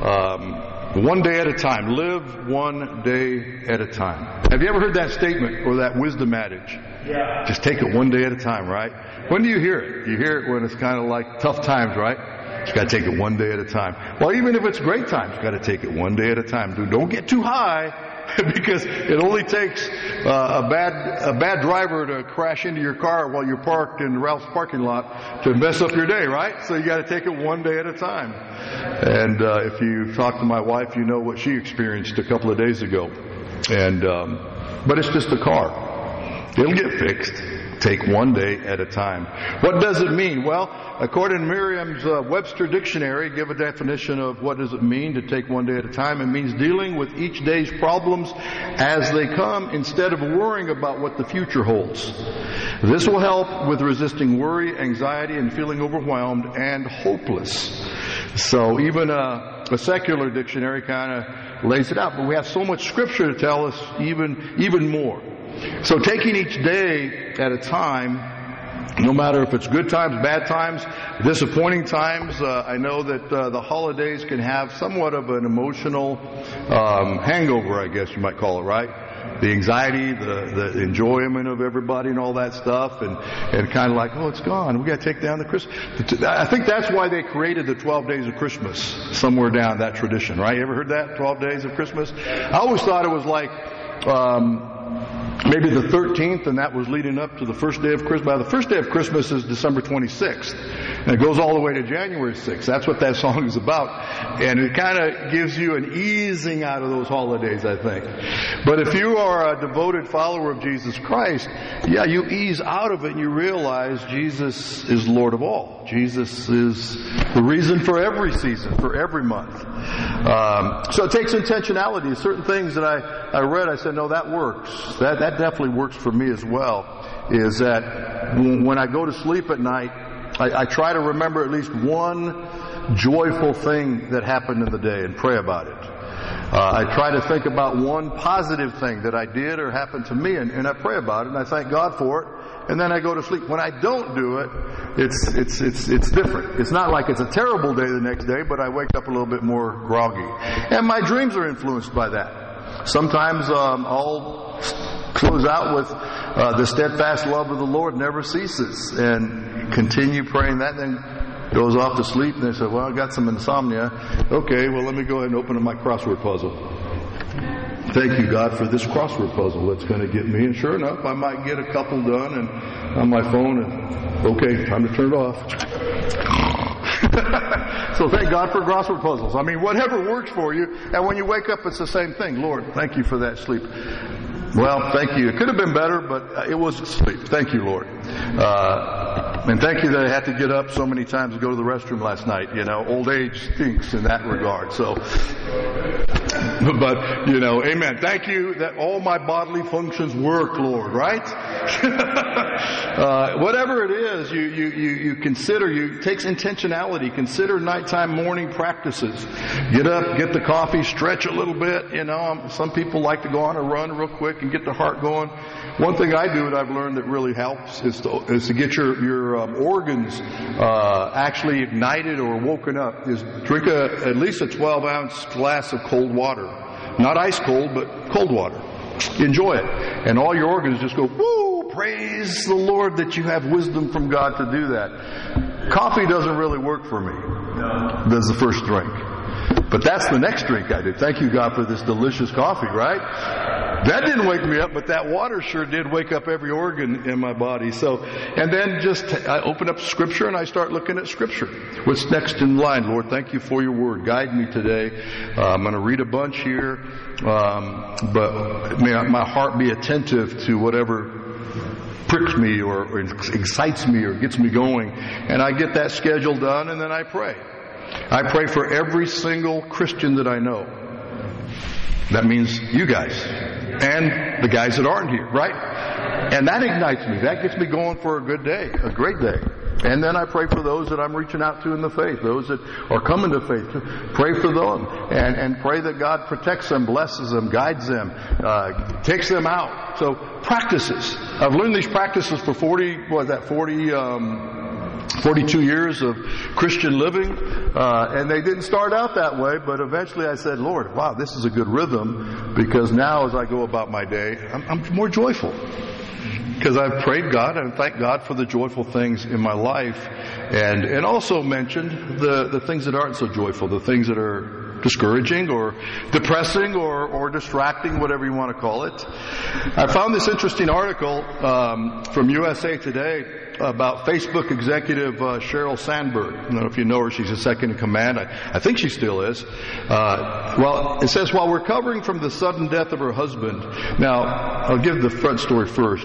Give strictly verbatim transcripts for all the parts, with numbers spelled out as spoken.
Um, one day at a time. Live one day at a time. Have you ever heard that statement or that wisdom adage? Yeah. Just take it one day at a time, right? When do you hear it? You hear it when it's kind of like tough times, right? You got to take it one day at a time. Well, even if it's great times, you got to take it one day at a time. Dude, don't get too high. Because it only takes uh, a bad a bad driver to crash into your car while you're parked in Ralph's parking lot to mess up your day, right? So you got to take it one day at a time. And uh, if you talk to my wife, you know what she experienced a couple of days ago. And um, but it's just a car. It'll get fixed. Take one day at a time. What does it mean? Well, according to Merriam's uh, Webster Dictionary, give a definition of what does it mean to take one day at a time. It means dealing with each day's problems as they come instead of worrying about what the future holds. This will help with resisting worry, anxiety, and feeling overwhelmed and hopeless. So even a, a secular dictionary kind of lays it out, but we have so much scripture to tell us even even more. So taking each day at a time, no matter if it's good times, bad times, disappointing times, uh, I know that uh, the holidays can have somewhat of an emotional um, hangover, I guess you might call it, right? The anxiety, the, the enjoyment of everybody and all that stuff, and, and kind of like, oh, it's gone. We got to take down the Christmas. I think that's why they created the twelve days of Christmas, somewhere down that tradition, right? You ever heard that? twelve days of Christmas? I always thought it was like, um, maybe the thirteenth, and that was leading up to the first day of Christmas. Well, the first day of Christmas is December twenty-sixth, and it goes all the way to January sixth. That's what that song is about. And it kind of gives you an easing out of those holidays, I think. But if you are a devoted follower of Jesus Christ, yeah, you ease out of it and you realize Jesus is Lord of all. Jesus is the reason for every season, for every month. Um, so it takes intentionality. Certain things that I, I read, I said, no, that works. That, that definitely works for me as well, is that when I go to sleep at night, I, I try to remember at least one joyful thing that happened in the day and pray about it. Uh, I try to think about one positive thing that I did or happened to me, and, and I pray about it, and I thank God for it, and then I go to sleep. When I don't do it, it's it's it's it's different. It's not like it's a terrible day the next day, but I wake up a little bit more groggy. And my dreams are influenced by that. Sometimes um, I'll close out with uh, the steadfast love of the Lord never ceases, and continue praying that, then goes off to sleep, and they say, well, I got some insomnia. Okay, well, let me go ahead and open up my crossword puzzle. Thank you, God, for this crossword puzzle that's going to get me. And sure enough, I might get a couple done and on my phone, and okay, time to turn it off. So thank God for crossword puzzles. I mean, whatever works for you. And when you wake up, it's the same thing. Lord, thank you for that sleep. Well, thank you. It could have been better, but it was sleep. Thank you, Lord. Uh, and thank you that I had to get up so many times to go to the restroom last night. You know, old age stinks in that regard. So, but, you know, amen. Thank you that all my bodily functions work, Lord, right? uh, whatever it is, you, you, you, you consider, you, it takes intentionality. Consider nighttime morning practices. Get up, get the coffee, stretch a little bit. You know, some people like to go on a run real quick and get the heart going. One thing I do that I've learned that really helps is to, is to get your, your um, organs uh, actually ignited or woken up, is drink a, at least a twelve ounce glass of cold water. Not ice cold, but cold water. Enjoy it. And all your organs just go, woo, praise the Lord that you have wisdom from God to do that. Coffee doesn't really work for me. That's the first drink. But that's the next drink I did. Thank you, God, for this delicious coffee, right? That didn't wake me up, but that water sure did wake up every organ in my body. So, and then just I open up Scripture and I start looking at Scripture. What's next in line? Lord, thank you for your word. Guide me today. Uh, I'm going to read a bunch here, um, but may my heart be attentive to whatever pricks me or, or excites me or gets me going. And I get that schedule done, and then I pray. I pray for every single Christian that I know. That means you guys and the guys that aren't here, right? And that ignites me. That gets me going for a good day, a great day. And then I pray for those that I'm reaching out to in the faith, those that are coming to faith. Pray for them and, and pray that God protects them, blesses them, guides them, uh, takes them out. So practices. I've learned these practices for forty, what is that, forty, um, forty-two years of Christian living, uh, and they didn't start out that way, but eventually I said, Lord, wow, this is a good rhythm, because now as I go about my day, I'm, I'm more joyful. Because I've prayed God and thanked God for the joyful things in my life, and and also mentioned the, the things that aren't so joyful, the things that are discouraging or depressing or, or distracting, whatever you want to call it. I found this interesting article um, from U S A Today about Facebook executive uh, Sheryl Sandberg. I don't know if you know her. She's a second in command. I, I think she still is. Uh, well, it says, while recovering from the sudden death of her husband. Now, I'll give the front story first.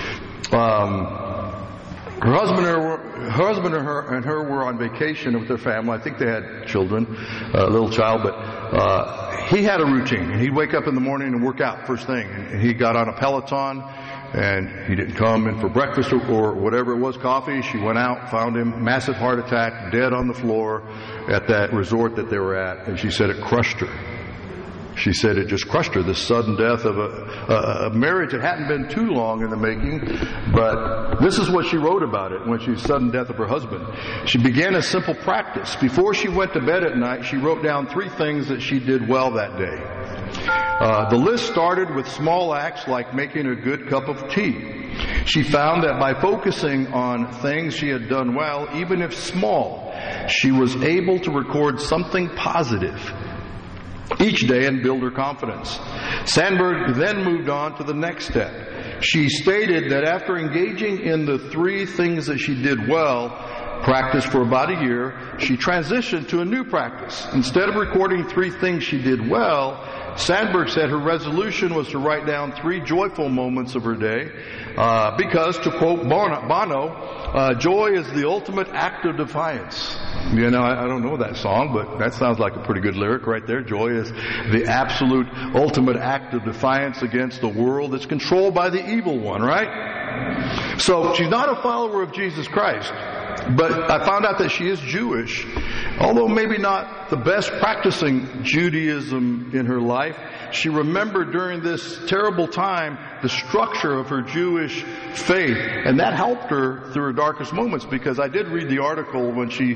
Um, her husband, and her, her husband and her, and her were on vacation with their family. I think they had children, a little child, but uh, he had a routine. And he'd wake up in the morning and work out first thing. And he got on a Peloton, and he didn't come in for breakfast or, or whatever it was, coffee. She went out, found him, massive heart attack, dead on the floor at that resort that they were at. And she said it crushed her. She said it just crushed her, the sudden death of a, a, a marriage that hadn't been too long in the making. But this is what she wrote about it when she was sudden death of her husband. She began a simple practice. Before she went to bed at night, she wrote down three things that she did well that day. Uh, the list started with small acts like making a good cup of tea. She found that by focusing on things she had done well, even if small, she was able to record something positive each day and build her confidence. Sandberg then moved on to the next step. She stated that after engaging in the three things that she did well, practiced for about a year, she transitioned to a new practice. Instead of recording three things she did well, Sandberg said her resolution was to write down three joyful moments of her day, uh, because, to quote Bono, Bono uh, joy is the ultimate act of defiance. You know, I, I don't know that song, but that sounds like a pretty good lyric right there. Joy is the absolute ultimate act of defiance against the world that's controlled by the evil one, right? So she's not a follower of Jesus Christ. But I found out that she is Jewish, although maybe not the best practicing Judaism in her life. She remembered during this terrible time the structure of her Jewish faith, and that helped her through her darkest moments, because I did read the article when she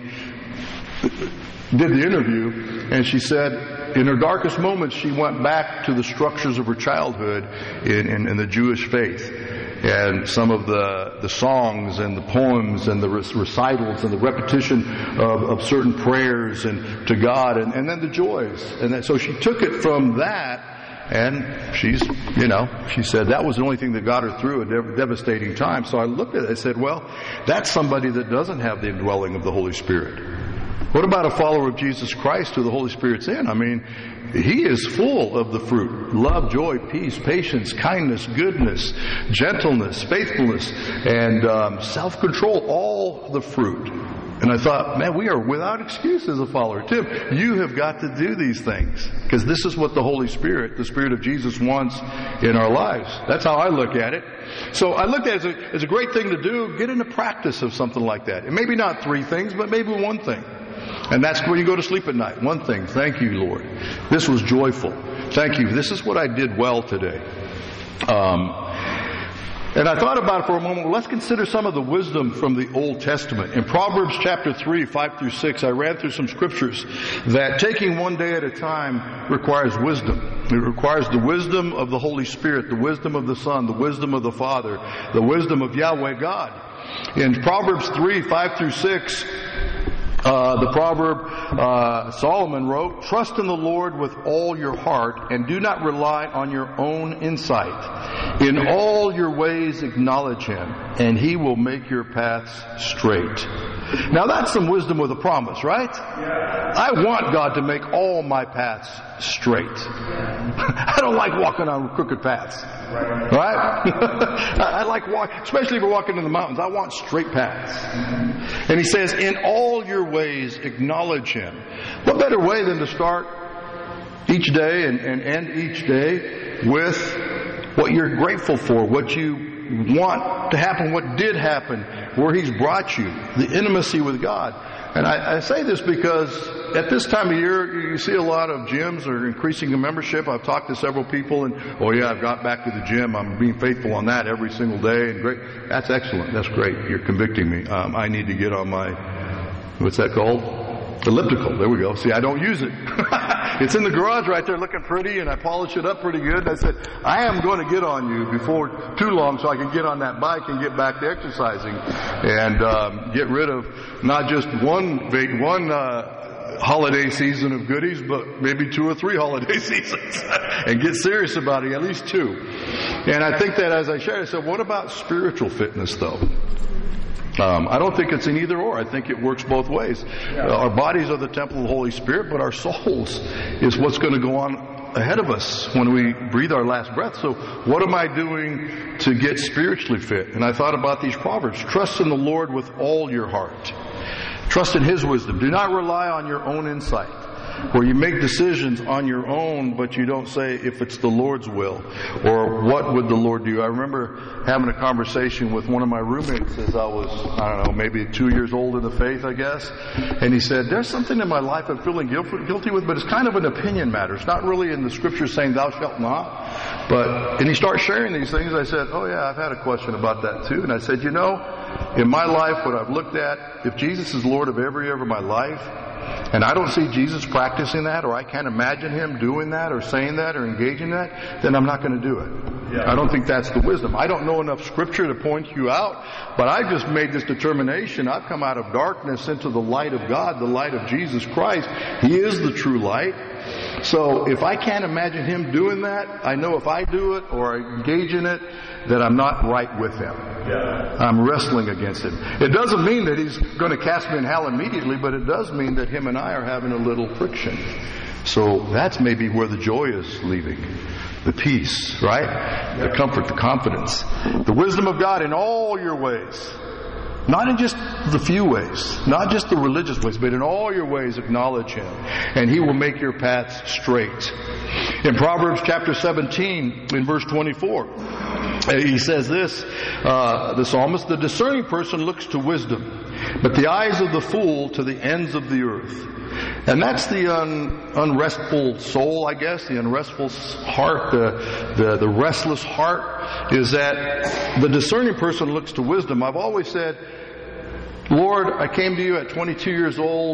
did the interview, and she said in her darkest moments she went back to the structures of her childhood in, in, in the Jewish faith. And some of the, the songs and the poems and the recitals and the repetition of, of certain prayers and to God, and, and then the joys. And then, so she took it from that, and she's, you know, she said that was the only thing that got her through a dev- devastating time. So I looked at it and said, well, that's somebody that doesn't have the indwelling of the Holy Spirit. What about a follower of Jesus Christ who the Holy Spirit's in? I mean, he is full of the fruit. Love, joy, peace, patience, kindness, goodness, gentleness, faithfulness, and um, self-control, all the fruit. And I thought, man, we are without excuse as a follower. Tim, you have got to do these things, because this is what the Holy Spirit, the Spirit of Jesus, wants in our lives. That's how I look at it. So I looked at it as a, as a great thing to do. Get into practice of something like that. And maybe not three things, but maybe one thing. And that's when you go to sleep at night. One thing. Thank you, Lord. This was joyful. Thank you. This is what I did well today. Um, and I thought about it for a moment. Well, let's consider some of the wisdom from the Old Testament. In Proverbs chapter three, five through six, I ran through some scriptures that taking one day at a time requires wisdom. It requires the wisdom of the Holy Spirit, the wisdom of the Son, the wisdom of the Father, the wisdom of Yahweh God. In Proverbs three, five through six, Uh, the proverb uh, Solomon wrote, "Trust in the Lord with all your heart and do not rely on your own insight. In all your ways acknowledge Him, and He will make your paths straight." Now that's some wisdom with a promise, right? Yeah. I want God to make all my paths straight. I don't like walking on crooked paths. Right? right? I like walking, especially if we're walking in the mountains. I want straight paths. And he says, in all your ways acknowledge Him. What better way than to start each day and, and end each day with what you're grateful for, what you want to happen, what did happen, where He's brought you, the intimacy with God. And I, I say this because at this time of year, you see a lot of gyms are increasing in membership. I've talked to several people, and oh yeah, I've got back to the gym. I'm being faithful on that every single day, and great. That's excellent. That's great. You're convicting me. Um, I need to get on my, what's that called? Elliptical. There we go. See, I don't use it. It's in the garage right there looking pretty, and I polish it up pretty good. I said, I am going to get on you before too long so I can get on that bike and get back to exercising and um, get rid of not just one one uh, holiday season of goodies, but maybe two or three holiday seasons and get serious about it, at least two. And I think that as I shared, I said, what about spiritual fitness, though? Um, I don't think it's an either or. I think it works both ways. Yeah. Uh, our bodies are the temple of the Holy Spirit, but our souls is what's going to go on ahead of us when we breathe our last breath. So what am I doing to get spiritually fit? And I thought about these Proverbs. Trust in the Lord with all your heart. Trust in His wisdom. Do not rely on your own insight, where you make decisions on your own, but you don't say if it's the Lord's will or what would the Lord do. I remember having a conversation with one of my roommates as I was, I don't know, maybe two years old in the faith, I guess. And he said, there's something in my life I'm feeling guilty with, but it's kind of an opinion matter. It's not really in the scripture saying thou shalt not. But, and he started sharing these things. I said, oh yeah, I've had a question about that too. And I said, you know, in my life, what I've looked at, if Jesus is Lord of every area of my life, and I don't see Jesus practicing that, or I can't imagine Him doing that, or saying that, or engaging that, then I'm not going to do it. Yeah. I don't think that's the wisdom. I don't know enough Scripture to point you out, but I've just made this determination. I've come out of darkness into the light of God, the light of Jesus Christ. He is the true light. So if I can't imagine Him doing that, I know if I do it or I engage in it, that I'm not right with Him. Yeah. I'm wrestling against Him. It doesn't mean that He's going to cast me in hell immediately, but it does mean that Him and I are having a little friction. So that's maybe where the joy is leaving. The peace, right? Yeah. The comfort, the confidence. The wisdom of God in all your ways. Not in just the few ways, not just the religious ways, but in all your ways acknowledge Him, and He will make your paths straight. In Proverbs chapter seventeen, in verse twenty-four, he says this, uh, the psalmist, the discerning person looks to wisdom, but the eyes of the fool to the ends of the earth. And that's the un, unrestful soul, I guess, the unrestful heart, the, the, the restless heart, is that the discerning person looks to wisdom. I've always said, Lord, I came to you at twenty-two years old.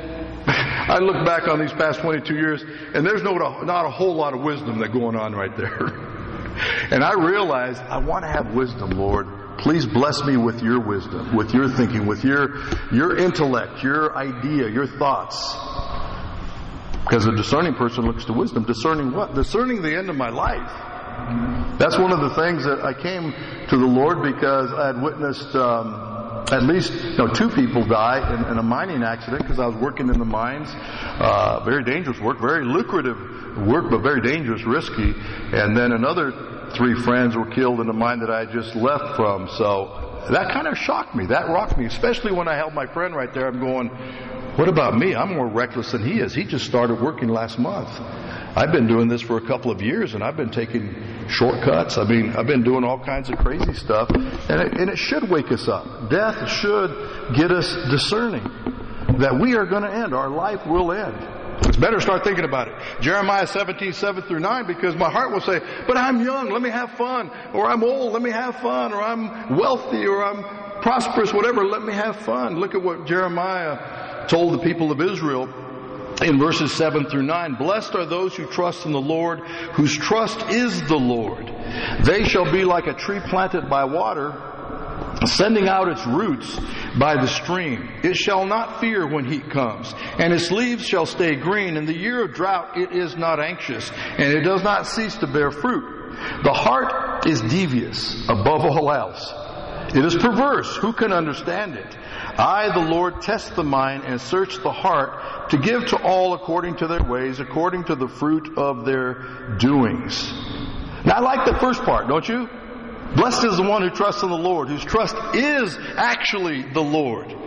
I look back on these past twenty-two years, and there's no, not a whole lot of wisdom that's going on right there. And I realized I want to have wisdom, Lord. Please bless me with your wisdom, with your thinking, with your your intellect, your idea, your thoughts. Because a discerning person looks to wisdom. Discerning what? Discerning the end of my life. That's one of the things that I came to the Lord because I had witnessed um, at least you know, two people die in, in a mining accident because I was working in the mines. Uh, very dangerous work, very lucrative work, but very dangerous, risky. And then another three friends were killed in the mine that I had just left from. So that kind of shocked me. That rocked me, especially when I held my friend right there. I'm going, what about me? I'm more reckless than he is. He just started working last month. I've been doing this for a couple of years, and I've been taking shortcuts. I mean, I've been doing all kinds of crazy stuff. And it, and it should wake us up. Death should get us discerning that we are going to end. Our life will end. It's better start thinking about it. Jeremiah seventeen, seven through nine, because my heart will say, but I'm young, let me have fun. Or I'm old, let me have fun. Or I'm wealthy, or I'm prosperous, whatever, let me have fun. Look at what Jeremiah told the people of Israel in verses seven through nine. Blessed are those who trust in the Lord, whose trust is the Lord. They shall be like a tree planted by water, sending out its roots by the stream. It shall not fear when heat comes, and its leaves shall stay green. In the year of drought it is not anxious, and it does not cease to bear fruit. The heart is devious above all else. It is perverse. Who can understand it? I, the Lord, test the mind and search the heart to give to all according to their ways, according to the fruit of their doings. Now, I like the first part, don't you? Blessed is the one who trusts in the Lord, whose trust is actually the Lord.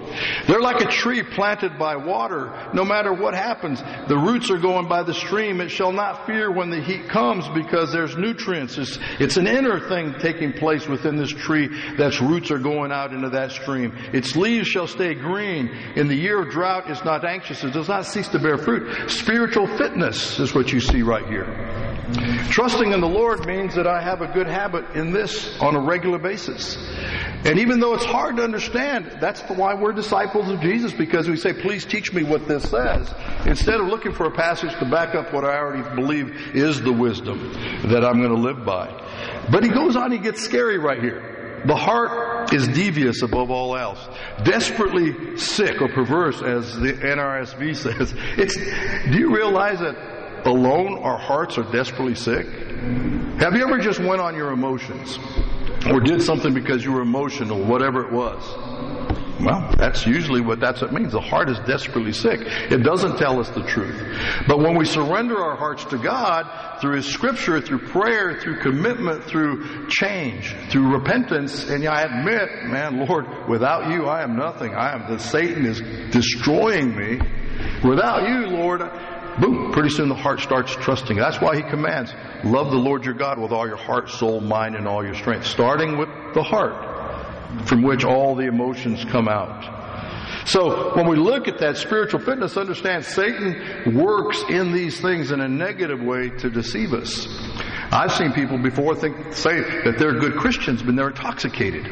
They're like a tree planted by water. No matter what happens, the roots are going by the stream. It shall not fear when the heat comes because there's nutrients. It's, it's an inner thing taking place within this tree that's roots are going out into that stream. Its leaves shall stay green. In the year of drought, it's not anxious. It does not cease to bear fruit. Spiritual fitness is what you see right here. Trusting in the Lord means that I have a good habit in this on a regular basis. And even though it's hard to understand, that's why we're disciples of Jesus, because we say, please teach me what this says, instead of looking for a passage to back up what I already believe is the wisdom that I'm going to live by. But he goes on, he gets scary right here. The heart is devious above all else, desperately sick or perverse, as the N R S V says. It's, do you realize that alone our hearts are desperately sick? Have you ever just went on your emotions or did something because you were emotional, whatever it was? Well, that's usually what that's what it means. The heart is desperately sick. It doesn't tell us the truth. But when we surrender our hearts to God through His Scripture, through prayer, through commitment, through change, through repentance, and I admit, man, Lord, without you I am nothing. I am the Satan is destroying me. Without you, Lord, boom, pretty soon the heart starts trusting. That's why He commands, love the Lord your God with all your heart, soul, mind, and all your strength. Starting with the heart, from which all the emotions come out. So when we look at that spiritual fitness, understand Satan works in these things in a negative way to deceive us. I've seen people before think say that they're good Christians, but they're intoxicated.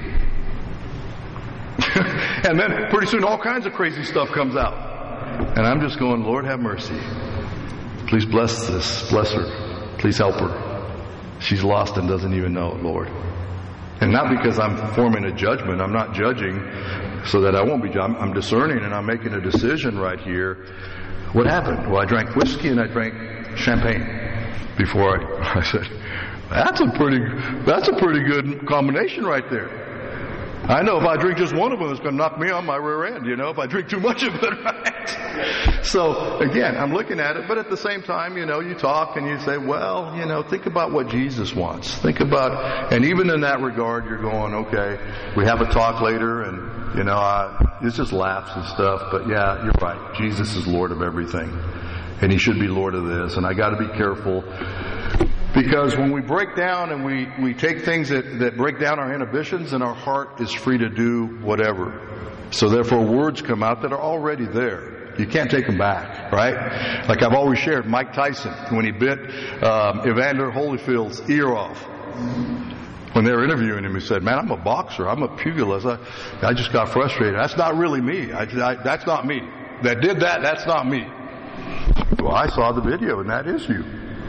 And then pretty soon all kinds of crazy stuff comes out. And I'm just going, Lord have mercy. Please bless this. Bless her. Please help her. She's lost and doesn't even know it, Lord. And not because I'm forming a judgment. I'm not judging so that I won't be judged. I'm discerning and I'm making a decision right here. What happened? Well, I drank whiskey and I drank champagne before I, I said, that's a pretty, that's a pretty good combination right there. I know if I drink just one of them, it's going to knock me on my rear end, you know, if I drink too much of it, right? So, again, I'm looking at it, but at the same time, you know, you talk and you say, well, you know, think about what Jesus wants. Think about, and even in that regard, you're going, okay, we have a talk later, and, you know, I, it's just laughs and stuff, but yeah, you're right. Jesus is Lord of everything, and He should be Lord of this, and I got to be careful. Because when we break down and we, we take things that, that break down our inhibitions, and our heart is free to do whatever. So therefore words come out that are already there. You can't take them back, right? Like I've always shared, Mike Tyson, when he bit um, Evander Holyfield's ear off. When they were interviewing him, he said, man, I'm a boxer. I'm a pugilist. I, I just got frustrated. That's not really me. I, I, that's not me. That did that, that's not me. Well, I saw the video, and that is you.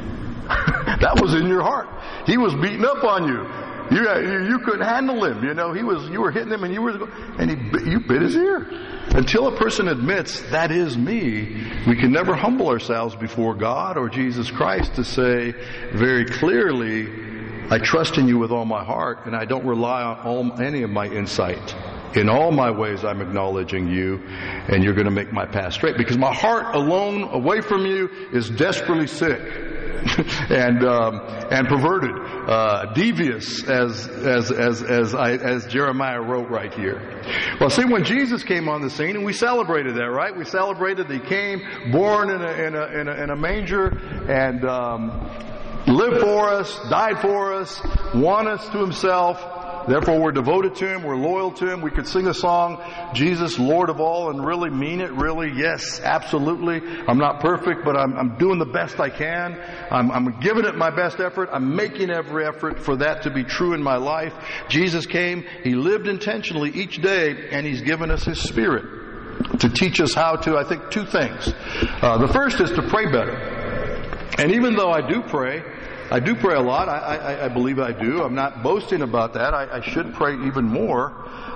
That was in your heart. He was beating up on you. You, you you couldn't handle him. You know, he was. You were hitting him, and you were, and he you bit his ear. Until a person admits that is me, we can never humble ourselves before God or Jesus Christ to say very clearly, I trust in you with all my heart, and I don't rely on all, any of my insight. In all my ways, I'm acknowledging you, and you're going to make my path straight. Because my heart alone, away from you, is desperately sick. and um, and perverted, uh, devious, as as as as I, as Jeremiah wrote right here. Well, see, when Jesus came on the scene, and we celebrated that, right? We celebrated that He came, born in a in a in a, in a manger, and um, lived for us, died for us, won us to Himself. Therefore, we're devoted to Him. We're loyal to Him. We could sing a song, Jesus, Lord of all, and really mean it. Really, yes, absolutely. I'm not perfect, but I'm, I'm doing the best I can. I'm, I'm giving it my best effort. I'm making every effort for that to be true in my life. Jesus came. He lived intentionally each day, and He's given us His Spirit to teach us how to, I think, two things. Uh, the first is to pray better. And even though I do pray, I do pray a lot. I, I, I believe I do. I'm not boasting about that. I, I should pray even more.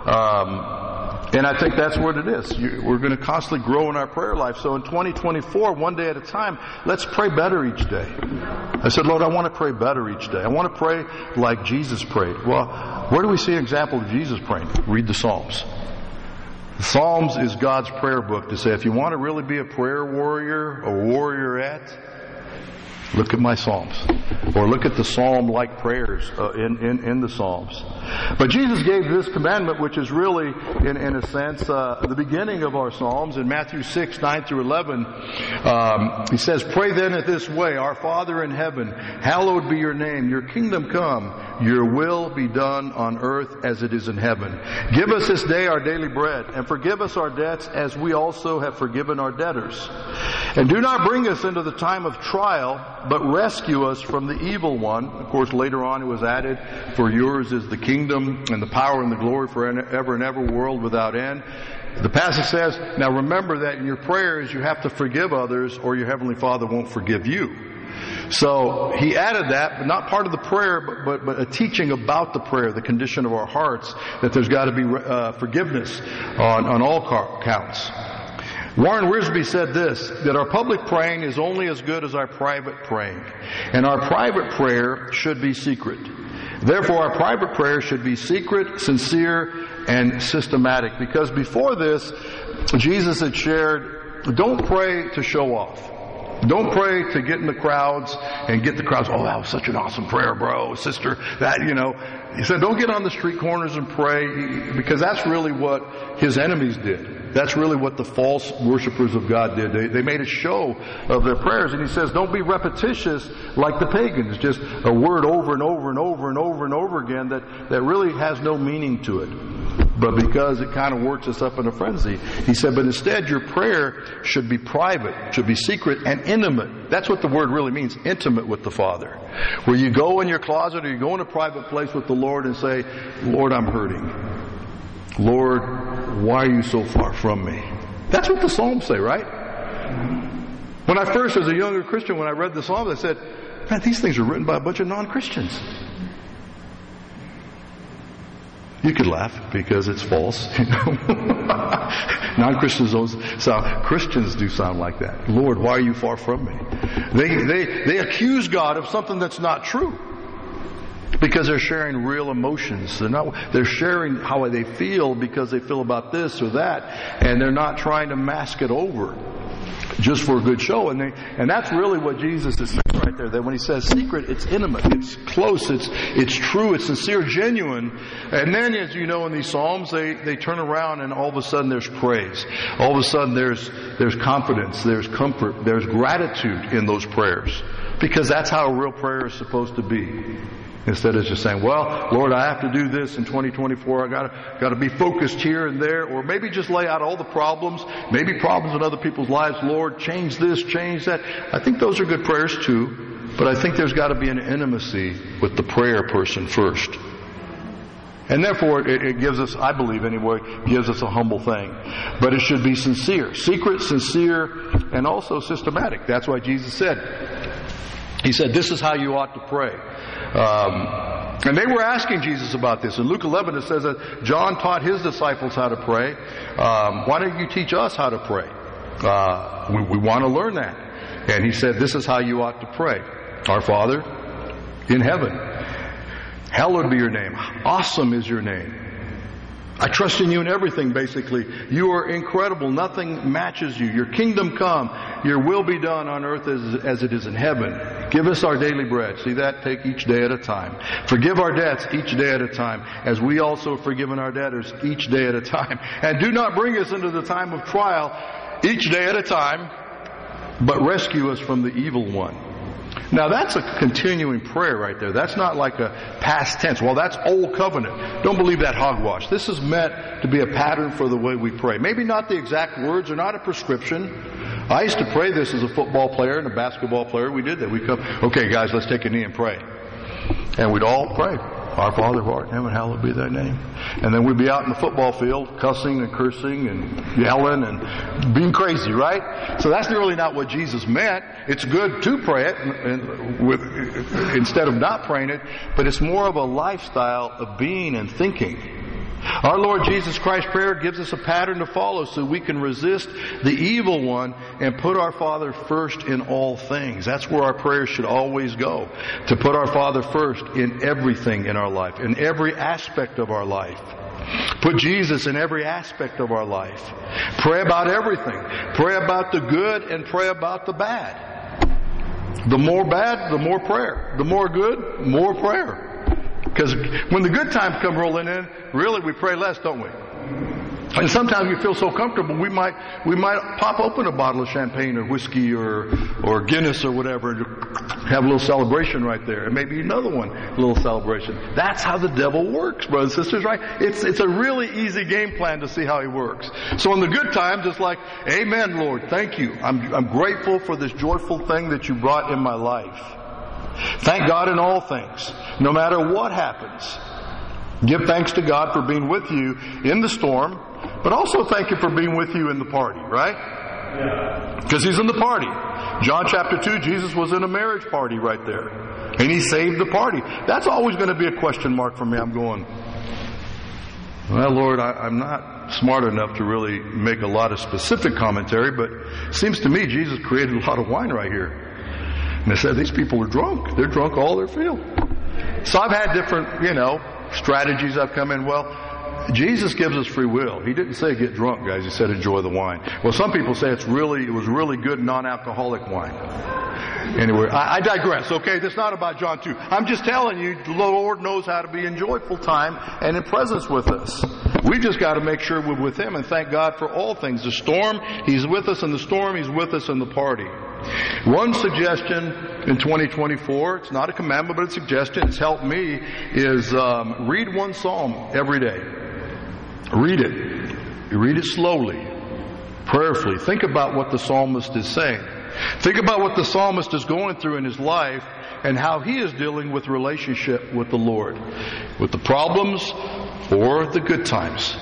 Um, and I think that's what it is. You, we're going to constantly grow in our prayer life. So in twenty twenty-four, one day at a time, let's pray better each day. I said, Lord, I want to pray better each day. I want to pray like Jesus prayed. Well, where do we see an example of Jesus praying? Read the Psalms. The Psalms is God's prayer book to say, if you want to really be a prayer warrior, a warriorette, look at my Psalms. Or look at the Psalm-like prayers uh, in, in, in the Psalms. But Jesus gave this commandment, which is really, in, in a sense, uh, the beginning of our Psalms. In Matthew six, nine through eleven, um, He says, "Pray then in this way, Our Father in heaven, hallowed be your name. Your kingdom come. Your will be done on earth as it is in heaven. Give us this day our daily bread, and forgive us our debts as we also have forgiven our debtors. And do not bring us into the time of trial, but rescue us from the evil one." Of course, later on it was added, "For yours is the kingdom and the power and the glory forever and ever, world without end." The passage says, now remember that in your prayers you have to forgive others, or your Heavenly Father won't forgive you. So he added that, but not part of the prayer, but, but, but a teaching about the prayer, the condition of our hearts, that there's got to be uh, forgiveness on, on all counts. Warren Wiersbe said this, that our public praying is only as good as our private praying. And our private prayer should be secret. Therefore, our private prayer should be secret, sincere, and systematic. Because before this, Jesus had shared, don't pray to show off. Don't pray to get in the crowds and get the crowds, "Oh, that was such an awesome prayer, bro, sister." That, you know. He said, don't get on the street corners and pray, because that's really what his enemies did. That's really what the false worshipers of God did. They, they made a show of their prayers. And he says, don't be repetitious like the pagans. Just a word over and over and over and over and over again that, that really has no meaning to it. But because it kind of works us up in a frenzy. He said, but instead your prayer should be private, should be secret and intimate. That's what the word really means, intimate with the Father. Where you go in your closet or you go in a private place with the Lord and say, "Lord, I'm hurting. Lord, why are you so far from me?" That's what the Psalms say, right? When I first, as a younger Christian, when I read the Psalms, I said, man, these things are written by a bunch of non-Christians. You could laugh because it's false. You know? Non-Christians don't sound, Christians do sound like that. "Lord, why are you far from me?" They, they, they accuse God of something that's not true. Because they're sharing real emotions. They're not, they're sharing how they feel because they feel about this or that. And they're not trying to mask it over just for a good show. And they, and that's really what Jesus is saying right there. That when he says secret, it's intimate, it's close, it's, it's true, it's sincere, genuine. And then, as you know, in these Psalms, they, they turn around and all of a sudden there's praise. All of a sudden there's, there's confidence, there's comfort, there's gratitude in those prayers. Because that's how a real prayer is supposed to be. Instead of just saying, "Well, Lord, I have to do this in twenty twenty-four. I gotta, gotta be focused here and there." Or maybe just lay out all the problems, maybe problems in other people's lives. "Lord, change this, change that." I think those are good prayers too. But I think there's got to be an intimacy with the prayer person first. And therefore, it, it gives us, I believe anyway, gives us a humble thing. But it should be sincere. Secret, sincere, and also systematic. That's why Jesus said, He said, this is how you ought to pray. Um, and they were asking Jesus about this. In Luke eleven it says that John taught his disciples how to pray. Um, why don't you teach us how to pray? Uh, we, we want to learn that. And he said, this is how you ought to pray. Our Father in heaven, hallowed be your name. Awesome is your name. I trust in you in everything, basically. You are incredible. Nothing matches you. Your kingdom come. Your will be done on earth as, as it is in heaven. Give us our daily bread. See that? Take each day at a time. Forgive our debts each day at a time, as we also have forgiven our debtors each day at a time. And do not bring us into the time of trial each day at a time, but rescue us from the evil one. Now that's a continuing prayer right there. That's not like a past tense. Well, that's old covenant. Don't believe that hogwash. This is meant to be a pattern for the way we pray. Maybe not the exact words or not a prescription. I used to pray this as a football player and a basketball player. We did that. We'd come, okay guys, let's take a knee and pray. And we'd all pray. Our Father who art in heaven, hallowed be thy name. And then we'd be out in the football field cussing and cursing and yelling and being crazy, right? So that's really not what Jesus meant. It's good to pray it and with, instead of not praying it, but it's more of a lifestyle of being and thinking. Our Lord Jesus Christ's prayer gives us a pattern to follow so we can resist the evil one and put our Father first in all things. That's where our prayers should always go. To put our Father first in everything in our life, in every aspect of our life. Put Jesus in every aspect of our life. Pray about everything. Pray about the good and pray about the bad. The more bad, the more prayer. The more good, more prayer. Because when the good times come rolling in, really we pray less, don't we? And sometimes we feel so comfortable, we might we might pop open a bottle of champagne or whiskey or or Guinness or whatever and have a little celebration right there. And maybe another one, a little celebration. That's how the devil works, brothers and sisters, right? It's it's a really easy game plan to see how he works. So in the good times, it's like, amen, Lord, thank you. I'm I'm grateful for this joyful thing that you brought in my life. Thank God in all things, no matter what happens. Give thanks to God for being with you in the storm, but also thank Him for being with you in the party, right? Because He's in the party. John chapter two, Jesus was in a marriage party right there. And He saved the party. That's always going to be a question mark for me. I'm going, well, Lord, I, I'm not smart enough to really make a lot of specific commentary, but it seems to me Jesus created a lot of wine right here. And they said, these people are drunk. They're drunk all their fill. So I've had different, you know, strategies I've come in. Well, Jesus gives us free will. He didn't say get drunk, guys. He said enjoy the wine. Well, some people say it's really, it was really good non-alcoholic wine. Anyway, I, I digress, okay? That's not about John two. I'm just telling you, the Lord knows how to be in joyful time and in presence with us. We just got to make sure we're with Him and thank God for all things. The storm, He's with us in the storm. He's with us in the party. One suggestion in twenty twenty-four, it's not a commandment, but a suggestion, it's helped me, is um, read one psalm every day. Read it. Read it slowly, prayerfully. Think about what the psalmist is saying. Think about what the psalmist is going through in his life and how he is dealing with relationship with the Lord, with the problems or the good times.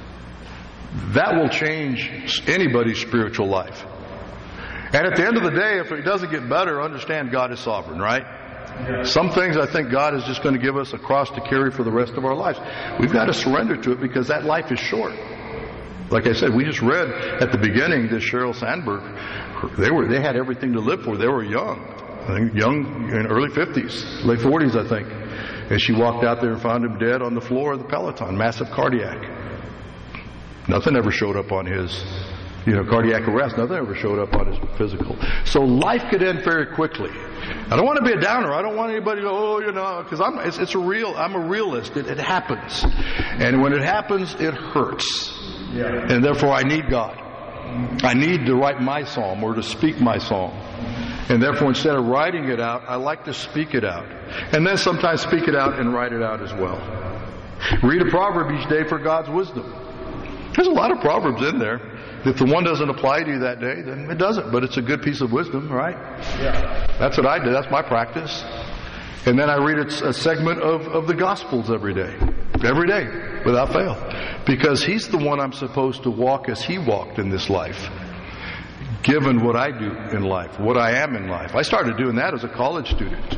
That will change anybody's spiritual life. And at the end of the day, if it doesn't get better, understand God is sovereign, right? Yeah. Some things I think God is just going to give us a cross to carry for the rest of our lives. We've got to surrender to it because that life is short. Like I said, we just read at the beginning this Sheryl Sandberg. They were they had everything to live for. They were young. I think young in early fifties, late forties, I think. And she walked out there and found him dead on the floor of the Peloton, massive cardiac. Nothing ever showed up on his, you know, cardiac arrest. Nothing ever showed up on his physical. So life could end very quickly. I don't want to be a downer. I don't want anybody to go, oh, you know, because I'm, it's, it's a real, I'm a realist. It, it happens. And when it happens, it hurts. Yeah. And therefore I need God. I need to write my psalm or to speak my psalm. And therefore instead of writing it out, I like to speak it out. And then sometimes speak it out and write it out as well. Read a proverb each day for God's wisdom. There's a lot of proverbs in there. If the one doesn't apply to you that day, then it doesn't. But it's a good piece of wisdom, right? Yeah. That's what I do. That's my practice. And then I read a segment of, of the Gospels every day. Every day, without fail. Because He's the one I'm supposed to walk as He walked in this life. Given what I do in life, what I am in life. I started doing that as a college student.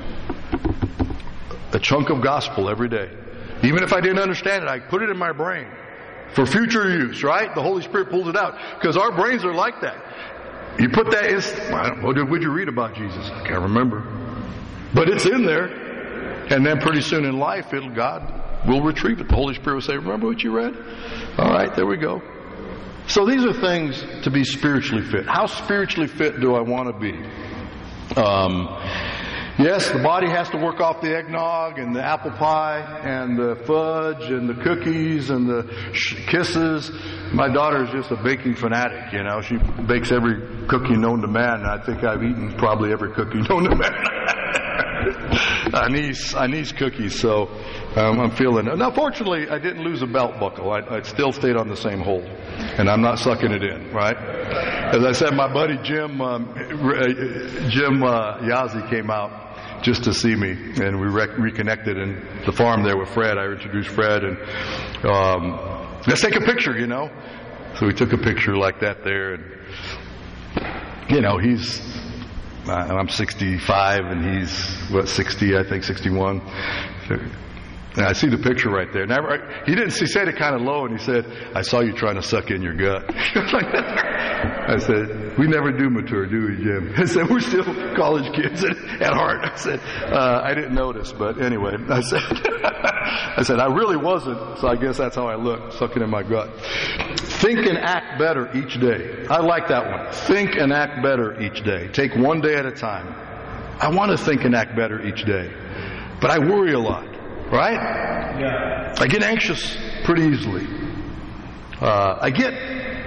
A chunk of gospel every day. Even if I didn't understand it, I put it in my brain. For future use, right? The Holy Spirit pulls it out. Because our brains are like that. You put that in, what did you read about Jesus? I can't remember. But it's in there. And then pretty soon in life, it'll, God will retrieve it. The Holy Spirit will say, remember what you read? All right, there we go. So these are things to be spiritually fit. How spiritually fit do I want to be? Um, yes, the body has to work off the eggnog and the apple pie and the fudge and the cookies and the sh- kisses. My daughter is just a baking fanatic, you know. She bakes every cookie known to man, and I think I've eaten probably every cookie known to man. I need I need cookies, so um, I'm feeling it. Now, fortunately, I didn't lose a belt buckle. I, I still stayed on the same hole, and I'm not sucking it in, right? As I said, my buddy Jim um, Jim uh, Yazzie came out just to see me, and we rec- reconnected in the farm there with Fred. I introduced Fred, and um, let's take a picture, you know. So we took a picture like that there, and you know, he's. I'm sixty-five and he's, what, sixty, I think, sixty-one. So, and I see the picture right there. Now, he didn't, he said it kind of low, and he said, I saw you trying to suck in your gut. I said, we never do mature, do we, Jim? I said, we're still college kids at, at heart. I said, uh, I didn't notice, but anyway, I said, I said, I really wasn't, so I guess that's how I look, sucking in my gut. Think and act better each day. I like that one. Think and act better each day. Take one day at a time. I want to think and act better each day. But I worry a lot. right? Yeah. I get anxious pretty easily. Uh, I get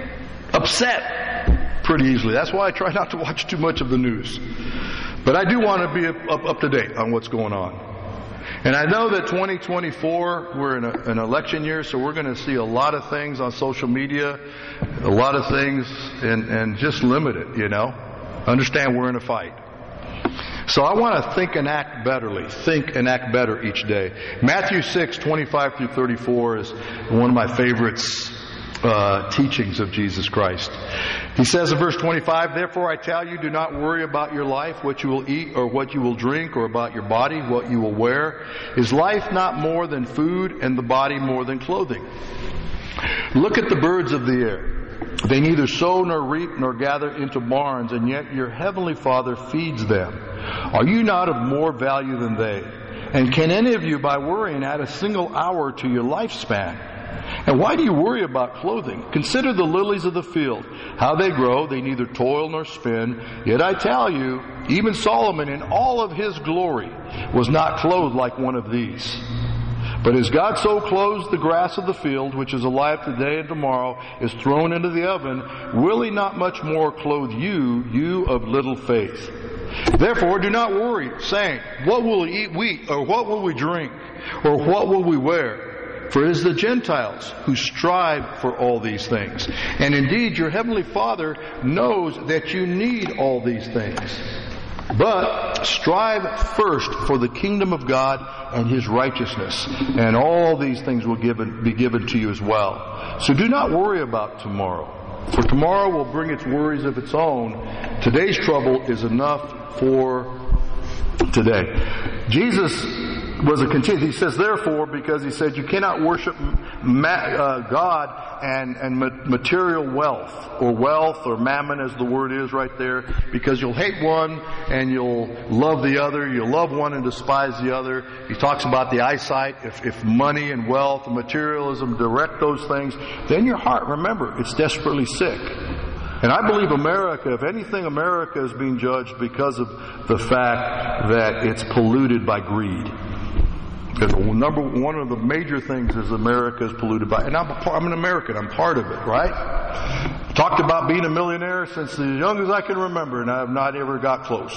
upset pretty easily. That's why I try not to watch too much of the news. But I do want to be up, up, up to date on what's going on. And I know that twenty twenty-four, we're in a, an election year, so we're going to see a lot of things on social media, a lot of things, and, and just limit it, you know. Understand we're in a fight. So I want to think and act betterly. Think and act better each day. Matthew six, twenty-five through thirty-four is one of my favorites. Uh, teachings of Jesus Christ. He says in verse twenty-five, "Therefore I tell you, do not worry about your life, what you will eat or what you will drink, or about your body, what you will wear. Is life not more than food, and the body more than clothing? Look at the birds of the air. They neither sow nor reap nor gather into barns, and yet your heavenly Father feeds them. Are you not of more value than they? And can any of you, by worrying, add a single hour to your lifespan? And why do you worry about clothing? Consider the lilies of the field, how they grow. They neither toil nor spin. Yet I tell you, even Solomon in all of his glory was not clothed like one of these. But as God so clothes the grass of the field, which is alive today and tomorrow is thrown into the oven, will He not much more clothe you, you of little faith? Therefore do not worry, saying, what will we eat, we, or what will we drink, or what will we wear? For it is the Gentiles who strive for all these things. And indeed, your heavenly Father knows that you need all these things. But strive first for the kingdom of God and His righteousness, and all these things will given, be given to you as well. So do not worry about tomorrow, for tomorrow will bring its worries of its own. Today's trouble is enough for today." Jesus was a continue. He says, therefore, because he said you cannot worship ma- uh, God and, and ma- material wealth, or wealth, or mammon as the word is right there, because you'll hate one and you'll love the other. You'll love one and despise the other. He talks about the eyesight. If, if money and wealth and materialism direct those things, then your heart, remember, it's desperately sick. And I believe America, if anything, America is being judged because of the fact that it's polluted by greed. Because number one of the major things is America is polluted by, and I'm, a, I'm an American, I'm part of it, right? Talked about being a millionaire since as young as I can remember, and I have not ever got close.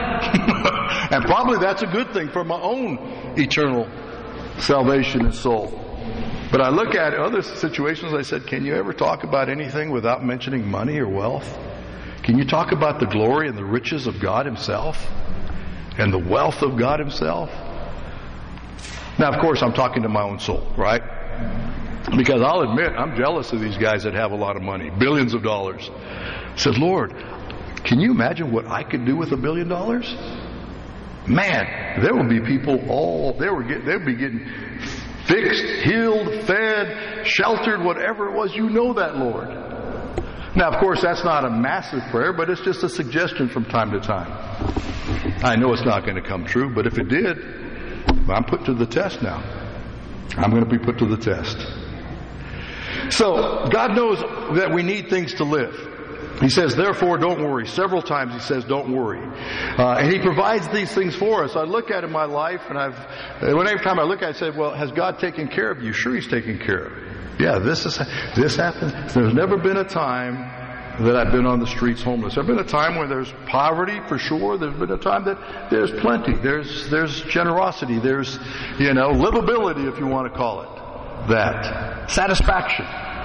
And probably that's a good thing for my own eternal salvation and soul. But I look at other situations, I said, can you ever talk about anything without mentioning money or wealth? Can you talk about the glory and the riches of God Himself? And the wealth of God Himself? Now, of course, I'm talking to my own soul, right? Because I'll admit, I'm jealous of these guys that have a lot of money, billions of dollars. I said, Lord, can you imagine what I could do with a billion dollars? Man, there would be people all, they were get, they'd be getting fixed, healed, fed, sheltered, whatever it was. You know that, Lord. Now, of course, that's not a massive prayer, but it's just a suggestion from time to time. I know it's not going to come true, but if it did, I'm put to the test now. I'm going to be put to the test. So, God knows that we need things to live. He says, therefore, don't worry. Several times He says, don't worry. Uh, and He provides these things for us. I look at in my life, and I've, whenever time I look at it, I say, well, has God taken care of you? Sure, He's taken care of you. Yeah, this is, this happened. There's never been a time that I've been on the streets homeless. There's been a time where there's poverty, for sure. There's been a time that there's plenty. There's, there's generosity. There's, you know, livability, if you want to call it that. Satisfaction.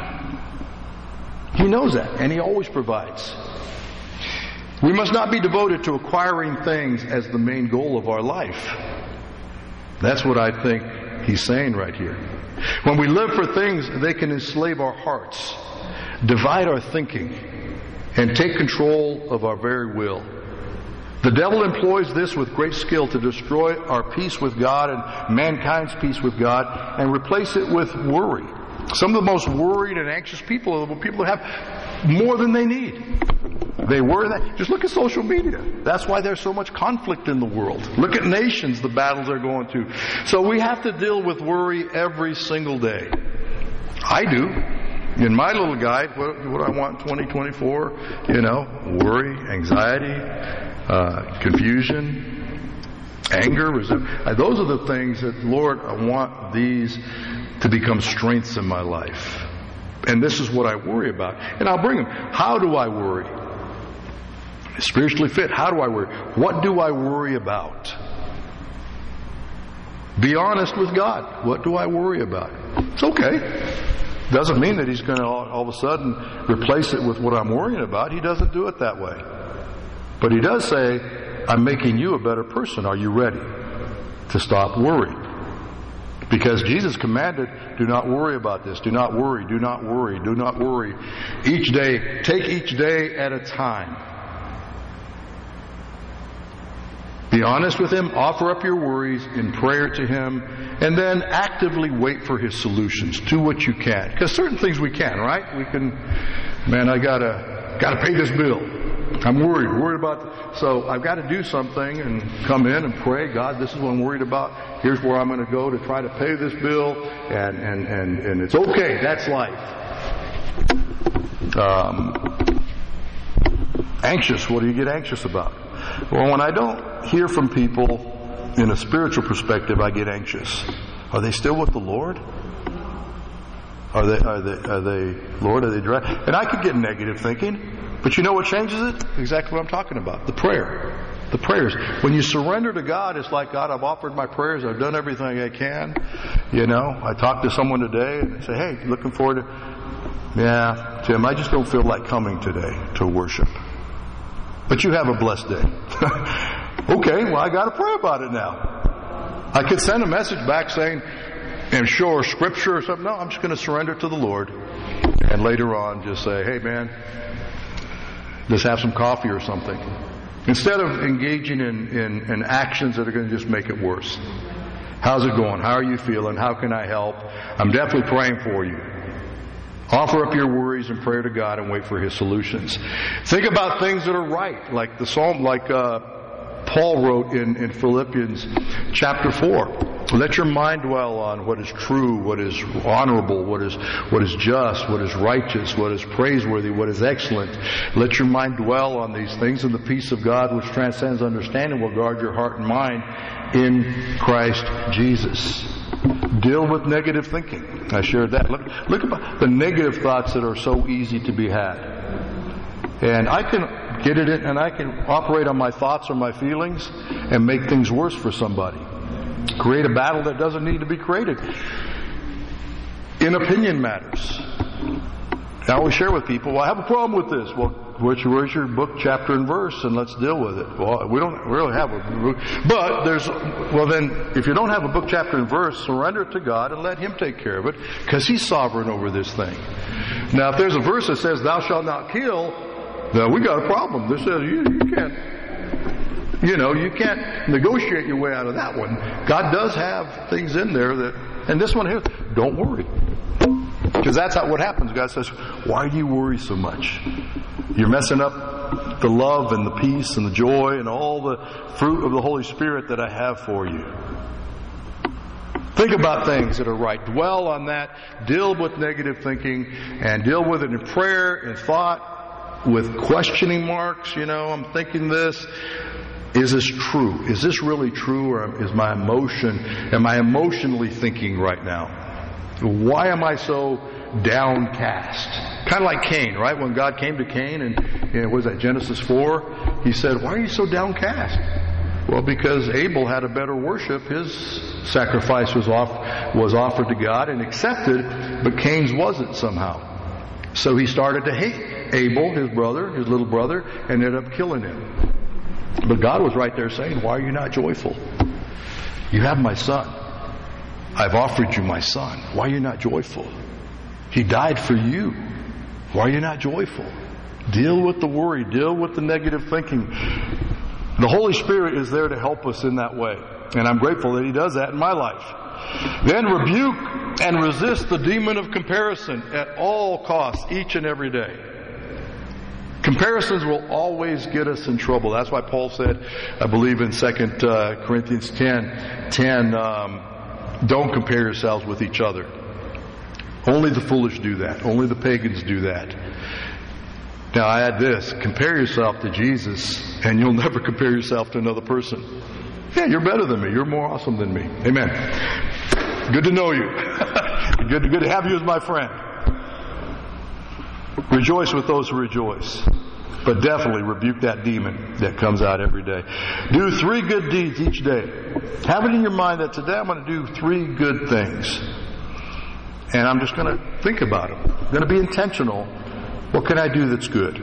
He knows that, and He always provides. We must not be devoted to acquiring things as the main goal of our life. That's what I think He's saying right here. When we live for things, they can enslave our hearts, divide our thinking, and take control of our very will. The devil employs this with great skill to destroy our peace with God and mankind's peace with God, and replace it with worry. Some of the most worried and anxious people are the people that have more than they need. They worry that. Just look at social media. That's why there's so much conflict in the world. Look at nations, the battles they're going through. So we have to deal with worry every single day. I do. In my little guide, what, what I want in twenty twenty-four, you know, worry, anxiety, uh, confusion. Anger, resentment. Those are the things that, Lord, I want these to become strengths in my life. And this is what I worry about. And I'll bring them. How do I worry? Spiritually fit. How do I worry? What do I worry about? Be honest with God. What do I worry about? It's okay. Doesn't mean that He's going to all, all of a sudden replace it with what I'm worrying about. He doesn't do it that way. But He does say, I'm making you a better person. Are you ready to stop worrying? Because Jesus commanded, do not worry about this. Do not worry. Do not worry. Do not worry. Each day, take each day at a time. Be honest with Him. Offer up your worries in prayer to Him. And then actively wait for His solutions. Do what you can. Because certain things we can, right? We can, man, I gotta, gotta pay this bill. I'm worried, worried about, so I've got to do something and come in and pray. God, this is what I'm worried about. Here's where I'm going to go to try to pay this bill, and and and, and it's okay. That's life. Um, anxious. What do you get anxious about? Well, when I don't hear from people in a spiritual perspective, I get anxious. Are they still with the Lord? Are they? Are they? Are they? Lord, are they dry? And I could get negative thinking. But you know what changes it? Exactly what I'm talking about. The prayer. The prayers. When you surrender to God, it's like, God, I've offered my prayers. I've done everything I can. You know, I talked to someone today and they say, hey, looking forward to, yeah, Tim, I just don't feel like coming today to worship. But you have a blessed day. Okay, well, I got to pray about it now. I could send a message back saying, and show or scripture or something. No, I'm just going to surrender to the Lord. And later on, just say, hey, man, just have some coffee or something. Instead of engaging in, in, in actions that are going to just make it worse. How's it going? How are you feeling? How can I help? I'm definitely praying for you. Offer up your worries and prayer to God and wait for His solutions. Think about things that are right, like the psalm, like uh, Paul wrote in, in Philippians chapter four. Let your mind dwell on what is true, what is honorable, what is what is just, what is righteous, what is praiseworthy, what is excellent. Let your mind dwell on these things, and the peace of God, which transcends understanding, will guard your heart and mind in Christ Jesus. Deal with negative thinking. I shared that. Look, look at the negative thoughts that are so easy to be had. And I can get it in, and I can operate on my thoughts or my feelings and make things worse for somebody. Create a battle that doesn't need to be created. In opinion matters. I always share with people, well, I have a problem with this. Well, where's your, where's your book, chapter, and verse, and let's deal with it. Well, we don't really have a book. But there's, well then, if you don't have a book, chapter, and verse, surrender it to God and let Him take care of it, because He's sovereign over this thing. Now, if there's a verse that says, thou shalt not kill, then we got a problem. This says, you, you can't. You know, you can't negotiate your way out of that one. God does have things in there that, and this one here, don't worry. Because that's how, what happens. God says, why do you worry so much? You're messing up the love and the peace and the joy and all the fruit of the Holy Spirit that I have for you. Think about things that are right. Dwell on that. Deal with negative thinking and deal with it in prayer and thought with questioning marks. You know, I'm thinking this. Is this true? Is this really true, or is my emotion, am I emotionally thinking right now? Why am I so downcast? Kind of like Cain, right? When God came to Cain and, you know, was that Genesis four? He said, why are you so downcast? Well, because Abel had a better worship. His sacrifice was off, was offered to God and accepted, but Cain's wasn't somehow. So he started to hate Abel, his brother, his little brother, and ended up killing him. But God was right there saying, why are you not joyful? You have my son. I've offered you my son. Why are you not joyful? He died for you. Why are you not joyful? Deal with the worry. Deal with the negative thinking. The Holy Spirit is there to help us in that way. And I'm grateful that He does that in my life. Then rebuke and resist the demon of comparison at all costs, each and every day. Comparisons will always get us in trouble. That's why Paul said, I believe in Second Corinthians ten, ten, um, don't compare yourselves with each other. Only the foolish do that. Only the pagans do that. Now I add this, compare yourself to Jesus and you'll never compare yourself to another person. Yeah, you're better than me. You're more awesome than me. Amen. Good to know you. good, good to have you as my friend. Rejoice with those who rejoice. But definitely rebuke that demon that comes out every day. Do three good deeds each day. Have it in your mind that today I'm going to do three good things. And I'm just going to think about them. I'm going to be intentional. What can I do that's good?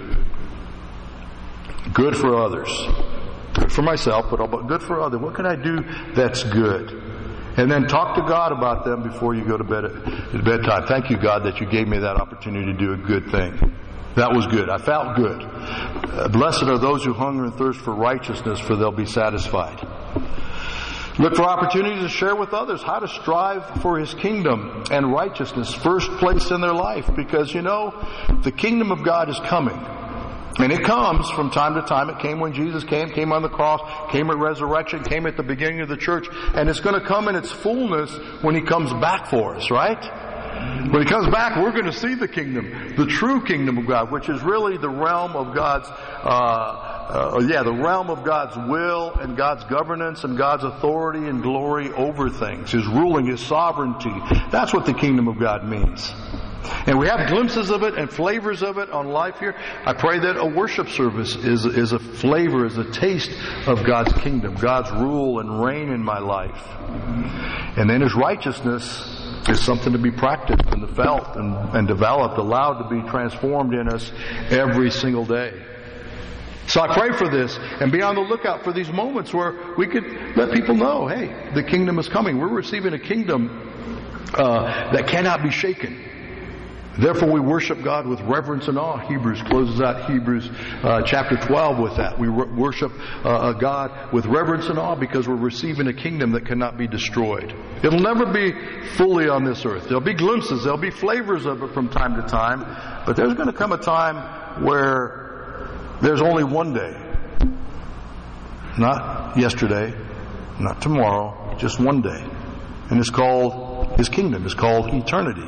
Good for others. Good for myself, but good for others. What can I do that's good? And then talk to God about them before you go to bed at bedtime. Thank you, God, that you gave me that opportunity to do a good thing. That was good. I felt good. Uh, blessed are those who hunger and thirst for righteousness, for they'll be satisfied. Look for opportunities to share with others how to strive for His kingdom and righteousness first place in their life. Because, you know, the kingdom of God is coming. And it comes from time to time. It came when Jesus came, came on the cross, came at resurrection, came at the beginning of the church. And it's going to come in its fullness when He comes back for us, right? When He comes back, we're going to see the kingdom, the true kingdom of God, which is really the realm of God's, uh, uh, yeah, the realm of God's will and God's governance and God's authority and glory over things, His ruling, His sovereignty. That's what the kingdom of God means. And we have glimpses of it and flavors of it on life here. I pray that a worship service is, is a flavor, is a taste of God's kingdom, God's rule and reign in my life. And then His righteousness is something to be practiced and felt and, and developed, allowed to be transformed in us every single day. So I pray for this and be on the lookout for these moments where we could let people know, hey, the kingdom is coming. We're receiving a kingdom uh, that cannot be shaken. Therefore, we worship God with reverence and awe. Hebrews closes out Hebrews uh, chapter twelve with that. We re- worship uh, God with reverence and awe because we're receiving a kingdom that cannot be destroyed. It'll never be fully on this earth. There'll be glimpses, there'll be flavors of it from time to time, but there's going to come a time where there's only one day. Not yesterday, not tomorrow, just one day. And it's called His kingdom. It's called eternity.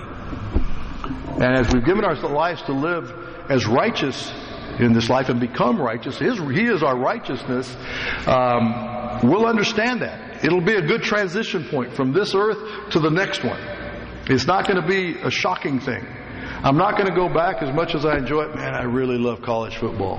And as we've given our lives to live as righteous in this life and become righteous, His, He is our righteousness, um, we'll understand that. It'll be a good transition point from this earth to the next one. It's not going to be a shocking thing. I'm not going to go back as much as I enjoy it. Man, I really love college football.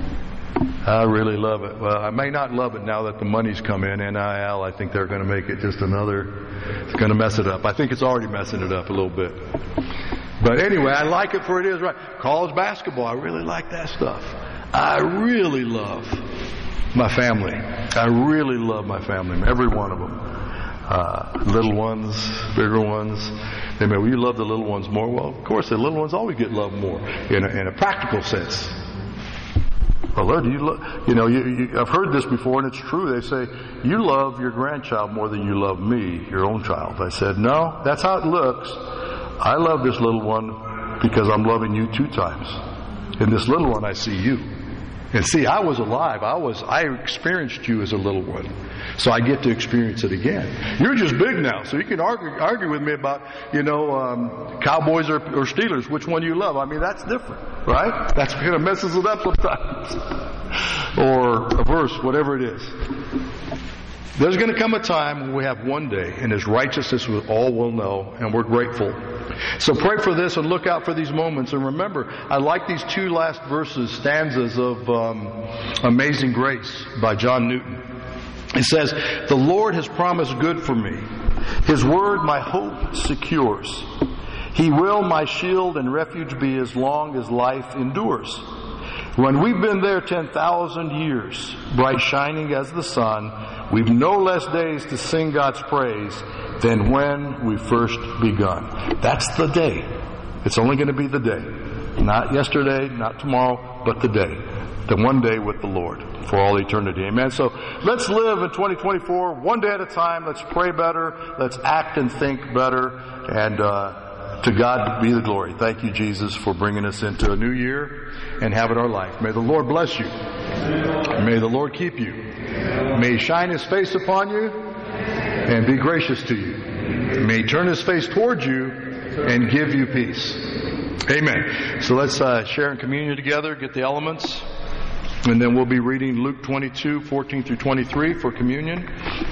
I really love it. Well, I may not love it now that the money's come in, N I L. I think they're going to make it just another, it's going to mess it up. I think it's already messing it up a little bit. But anyway, I like it for it is, right? College basketball, I really like that stuff. I really love my family. I really love my family, every one of them. Uh, little ones, bigger ones. They may, well, you love the little ones more. Well, of course, the little ones always get loved more in a, in a practical sense. Well, Lord, you, lo- you know, you, you, I've heard this before, and it's true. They say, you love your grandchild more than you love me, your own child. I said, no, that's how it looks. I love this little one because I'm loving you two times. In this little one, I see you. And see, I was alive. I was, I experienced you as a little one. So I get to experience it again. You're just big now, so you can argue, argue with me about, you know, um, Cowboys or, or Steelers, which one you love. I mean, that's different, right? That's kind of messes it up sometimes. Or a verse, whatever it is. There's going to come a time when we have one day, and His righteousness all will know, and we're grateful. So pray for this and look out for these moments. And remember, I like these two last verses, stanzas of um, Amazing Grace by John Newton. It says, the Lord has promised good for me. His word my hope secures. He will my shield and refuge be as long as life endures. When we've been there ten thousand years, bright shining as the sun, we've no less days to sing God's praise than when we first begun. That's the day. It's only going to be the day. Not yesterday, not tomorrow, but the day. The one day with the Lord for all eternity. Amen. So let's live in twenty twenty-four, one day at a time. Let's pray better. Let's act and think better. And uh, to God be the glory. Thank you, Jesus, for bringing us into a new year and having our life. May the Lord bless you. May the Lord keep you. May He shine His face upon you and be gracious to you. May He turn His face towards you and give you peace. Amen. So let's uh, share in communion together, get the elements. And then we'll be reading Luke twenty-two, fourteen through twenty-three for communion.